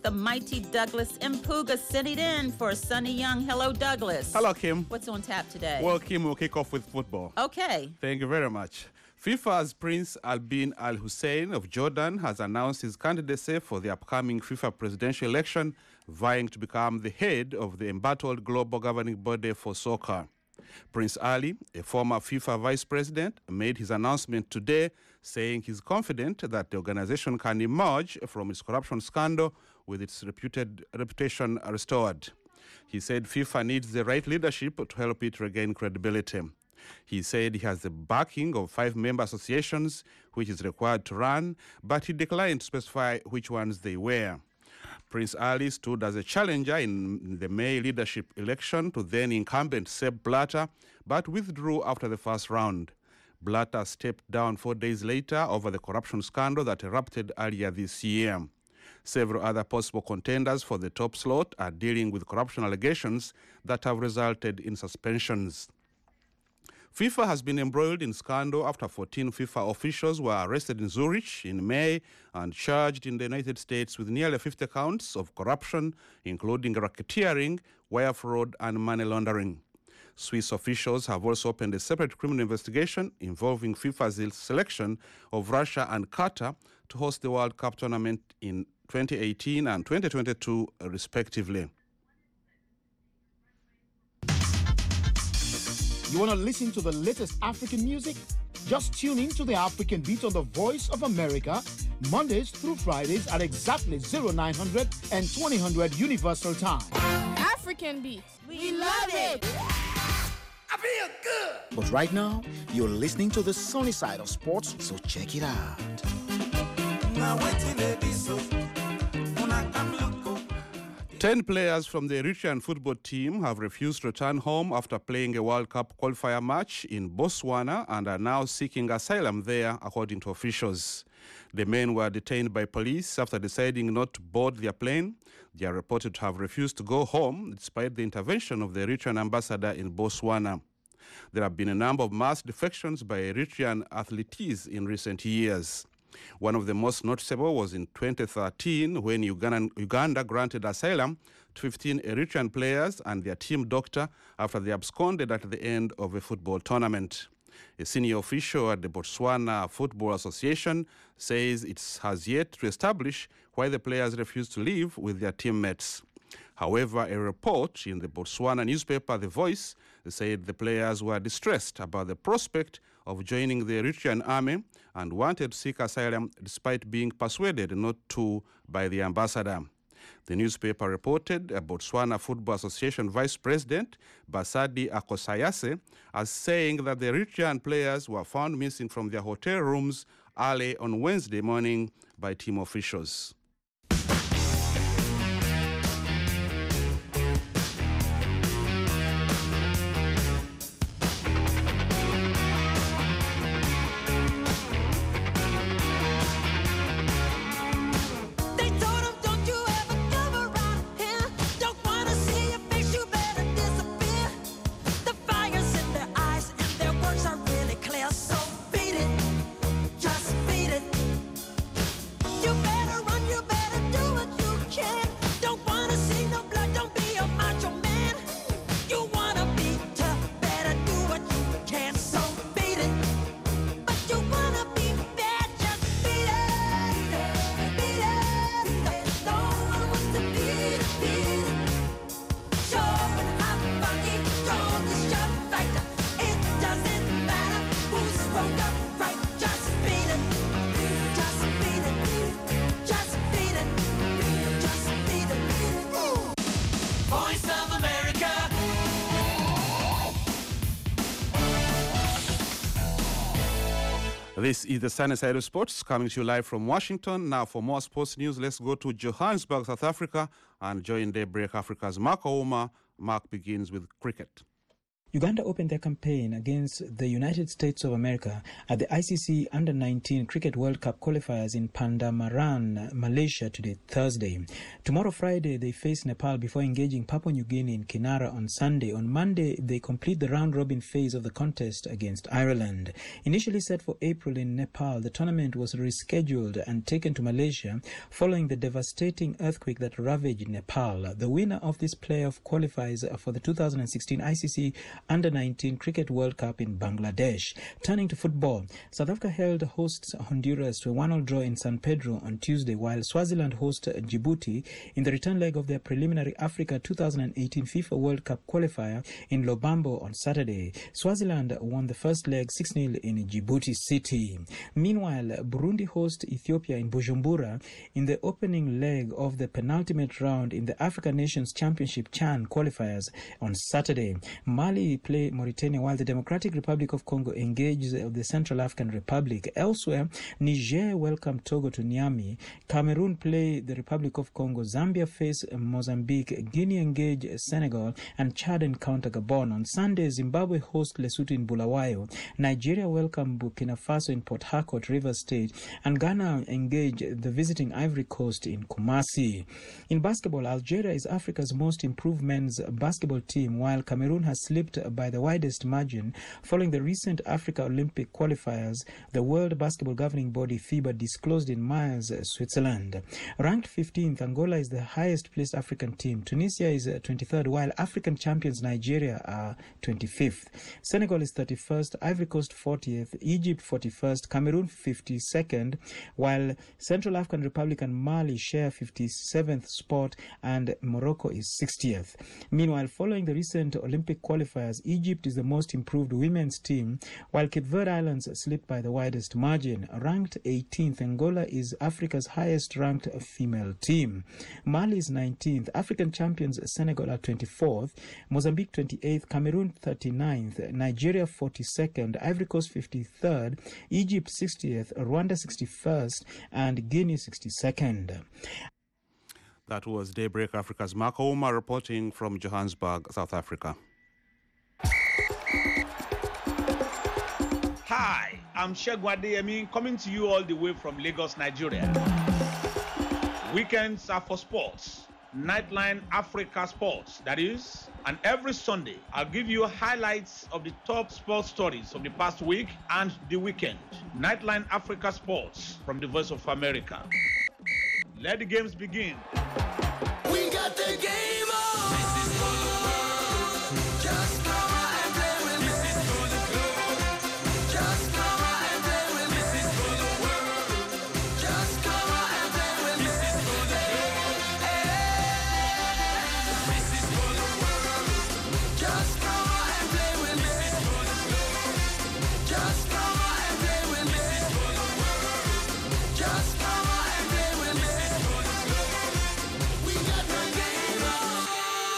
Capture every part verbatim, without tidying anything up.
the mighty Douglas Mpuga sent it in for Sonny Young. Hello, Douglas. Hello, Kim. What's on tap today? Well, Kim, we'll kick off with football. Okay. Thank you very much. FIFA's Prince Al bin Al Hussein of Jordan has announced his candidacy for the upcoming FIFA presidential election, vying to become the head of the embattled global governing body for soccer. Prince Ali, a former FIFA vice president, made his announcement today, saying he's confident that the organization can emerge from its corruption scandal with its reputed reputation restored. He said FIFA needs the right leadership to help it regain credibility. He said he has the backing of five member associations, which is required to run, but he declined to specify which ones they were. Prince Ali stood as a challenger in the May leadership election to then incumbent Sepp Blatter, but withdrew after the first round. Blatter stepped down four days later over the corruption scandal that erupted earlier this year. Several other possible contenders for the top slot are dealing with corruption allegations that have resulted in suspensions. FIFA has been embroiled in scandal after fourteen FIFA officials were arrested in Zurich in May and charged in the United States with nearly fifty counts of corruption, including racketeering, wire fraud, and money laundering. Swiss officials have also opened a separate criminal investigation involving FIFA's selection of Russia and Qatar to host the World Cup tournament in twenty eighteen and twenty twenty-two, respectively. You want to listen to the latest African music? Just tune in to the African Beat on the Voice of America, Mondays through Fridays at exactly oh nine hundred and twenty hundred Universal Time. African Beat. We love it. I feel good. But right now, you're listening to the sunny side of sports, so check it out. Now waiting a bit so. Ten players from the Eritrean football team have refused to return home after playing a World Cup qualifier match in Botswana and are now seeking asylum there, according to officials. The men were detained by police after deciding not to board their plane. They are reported to have refused to go home despite the intervention of the Eritrean ambassador in Botswana. There have been a number of mass defections by Eritrean athletes in recent years. One of the most noticeable was in twenty thirteen when Uganda, Uganda granted asylum to fifteen Eritrean players and their team doctor after they absconded at the end of a football tournament. A senior official at the Botswana Football Association says it has yet to establish why the players refused to leave with their teammates. However, a report in the Botswana newspaper The Voice said the players were distressed about the prospect of joining the Eritrean army and wanted to seek asylum despite being persuaded not to by the ambassador. The newspaper reported a Botswana Football Association Vice President, Basadi Akosayase, as saying that the Eritrean players were found missing from their hotel rooms early on Wednesday morning by team officials. This is the Sunny Side of Sports coming to you live from Washington. Now, for more sports news, let's go to Johannesburg, South Africa, and join Daybreak Africa's Mark Ouma. Mark begins with cricket. Uganda opened their campaign against the United States of America at the I C C Under nineteen Cricket World Cup qualifiers in Pandamaran, Malaysia today, Thursday. Tomorrow, Friday, they face Nepal before engaging Papua New Guinea in Kinara on Sunday. On Monday, they complete the round-robin phase of the contest against Ireland. Initially set for April in Nepal, the tournament was rescheduled and taken to Malaysia following the devastating earthquake that ravaged Nepal. The winner of this playoff qualifies for the two thousand sixteen I C C Under nineteen Cricket World Cup in Bangladesh. Turning to football, South Africa held hosts Honduras to a one-all draw in San Pedro on Tuesday, while Swaziland host Djibouti in the return leg of their preliminary Africa two thousand eighteen FIFA World Cup qualifier in Lobambo on Saturday. Swaziland won the first leg six nil in Djibouti City. Meanwhile, Burundi host Ethiopia in Bujumbura in the opening leg of the penultimate round in the Africa Nations Championship CHAN qualifiers on Saturday. Mali play Mauritania while the Democratic Republic of Congo engages the Central African Republic. Elsewhere, Niger welcome Togo to Niamey. Cameroon play the Republic of Congo. Zambia face Mozambique. Guinea engage Senegal, and Chad encounter Gabon. On Sunday, Zimbabwe host Lesotho in Bulawayo. Nigeria welcome Burkina Faso in Port Harcourt, Rivers State, and Ghana engage the visiting Ivory Coast in Kumasi. In basketball, Algeria is Africa's most improved men's basketball team, while Cameroon has slipped by the widest margin following the recent Africa Olympic qualifiers, the World Basketball Governing Body FIBA disclosed in Mayence, Switzerland. Ranked fifteenth, Angola is the highest placed African team. Tunisia is twenty-third, while African champions Nigeria are twenty-fifth. Senegal is thirty-first, Ivory Coast fortieth, Egypt forty-first, Cameroon fifty-second, while Central African Republic and Mali share fifty-seventh spot, and Morocco is sixtieth. Meanwhile, following the recent Olympic qualifiers, Egypt is the most improved women's team, while Cape Verde Islands slipped by the widest margin. Ranked eighteenth, Angola is Africa's highest ranked female team. Mali is nineteenth, African champions Senegal are twenty-fourth, Mozambique twenty-eighth, Cameroon thirty-ninth, Nigeria forty-second, Ivory Coast fifty-third, Egypt sixtieth, Rwanda sixty-first, and Guinea sixty-second. That was Daybreak Africa's Mark Ouma reporting from Johannesburg, South Africa. Hi, I'm Shegun Adeyemi, coming to you all the way from Lagos, Nigeria. Weekends are for sports. Nightline Africa Sports, that is. And every Sunday, I'll give you highlights of the top sports stories of the past week and the weekend. Nightline Africa Sports from the Voice of America. Let the games begin. We got the game on. This is for the world. Just come on and play with me. This is for the globe. Just come on and play with me. This is for the world. Just come on and play with me. This is for the globe. This is for the world. Just come on and play with me. This is for the globe. Just come on and play with me. This is for the world. Just come on and play with me. This is for the globe. We got the game on.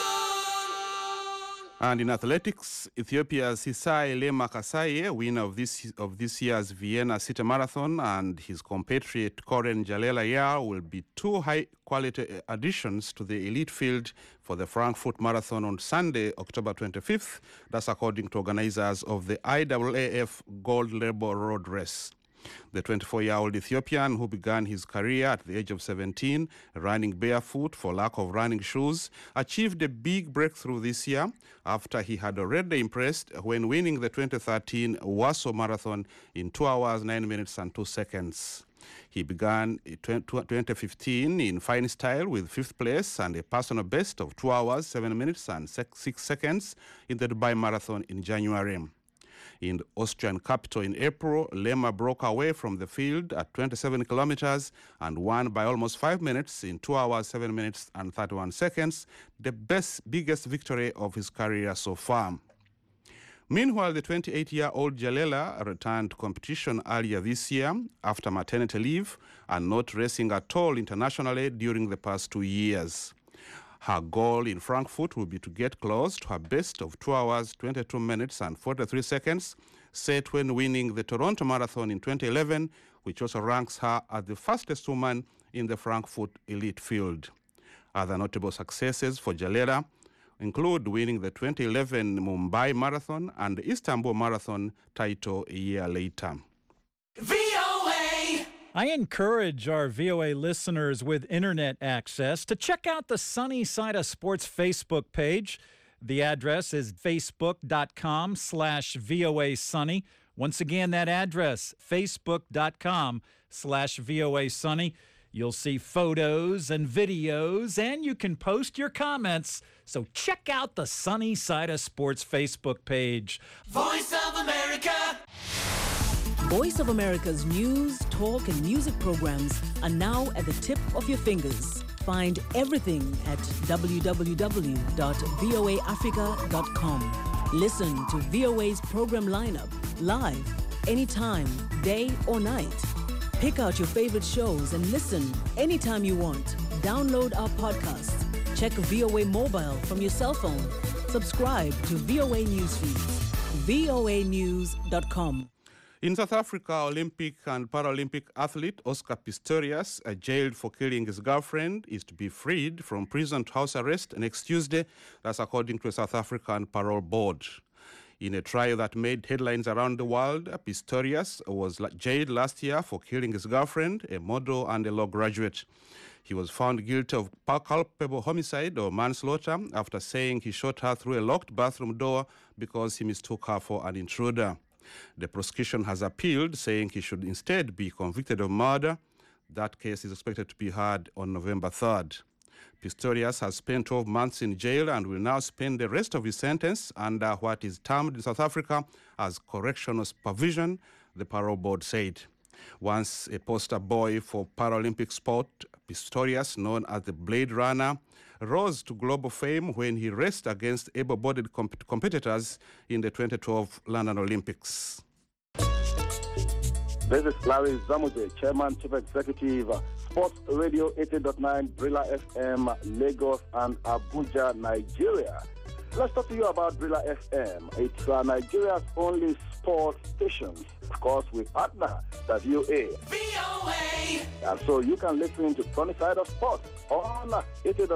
And in athletics, Ethiopia's Hisai Lema Kasai, winner of this of this year's Vienna City Marathon, and his compatriot Koren Jalela Yar will be two high-quality additions to the elite field for the Frankfurt Marathon on Sunday, October twenty-fifth. That's according to organizers of the I A A F Gold Label Road Race. The twenty-four-year-old Ethiopian, who began his career at the age of seventeen, running barefoot for lack of running shoes, achieved a big breakthrough this year after he had already impressed when winning the twenty thirteen Warsaw Marathon in two hours, nine minutes and two seconds. He began twenty fifteen in fine style with fifth place and a personal best of two hours, seven minutes and six seconds in the Dubai Marathon in January. In the Austrian capital in April, Lema broke away from the field at twenty-seven kilometers and won by almost five minutes in two hours, seven minutes and thirty-one seconds, the best, biggest victory of his career so far. Meanwhile, the twenty-eight-year-old Jalela returned to competition earlier this year after maternity leave and not racing at all internationally during the past two years. Her goal in Frankfurt will be to get close to her best of two hours, twenty-two minutes and forty-three seconds, set when winning the Toronto Marathon in twenty eleven, which also ranks her as the fastest woman in the Frankfurt elite field. Other notable successes for Jalela include winning the twenty eleven Mumbai Marathon and the Istanbul Marathon title a year later. V O A. I encourage our V O A listeners with internet access to check out the Sunny Side of Sports Facebook page. The address is facebook.com slash VOA Sunny. Once again, that address, facebook.com slash VOA Sunny. You'll see photos and videos, and you can post your comments. So check out the Sunny Side of Sports Facebook page. Voice of America. Voice of America's news, talk, and music programs are now at the tip of your fingers. Find everything at w w w dot v o a africa dot com. Listen to V O A's program lineup live, anytime, day or night. Pick out your favorite shows and listen anytime you want. Download our podcasts. Check V O A mobile from your cell phone. Subscribe to V O A news feeds. v o a news dot com. In South Africa, Olympic and Paralympic athlete Oscar Pistorius, uh, jailed for killing his girlfriend, is to be freed from prison to house arrest next Tuesday. That's according to a South African parole board. In a trial that made headlines around the world, uh, Pistorius was la- jailed last year for killing his girlfriend, a model and a law graduate. He was found guilty of culpable homicide or manslaughter after saying he shot her through a locked bathroom door because he mistook her for an intruder. The prosecution has appealed, saying he should instead be convicted of murder. That case is expected to be heard on November third. Pistorius has spent twelve months in jail and will now spend the rest of his sentence under what is termed in South Africa as correctional supervision, the parole board said. Once a poster boy for Paralympic sport, Pistorius, known as the Blade Runner, rose to global fame when he raced against able-bodied comp- competitors in the twenty twelve London Olympics. This is Larry Zamuje, Chairman, Chief Executive, Sports Radio eighty point nine, Brilla F M, Lagos and Abuja, Nigeria. Let's talk to you about Brilla F M. It's uh, Nigeria's only sports station, of course, with Adna, the V O A. V O A. And so you can listen to Sunny Side of Sports on eighty point nine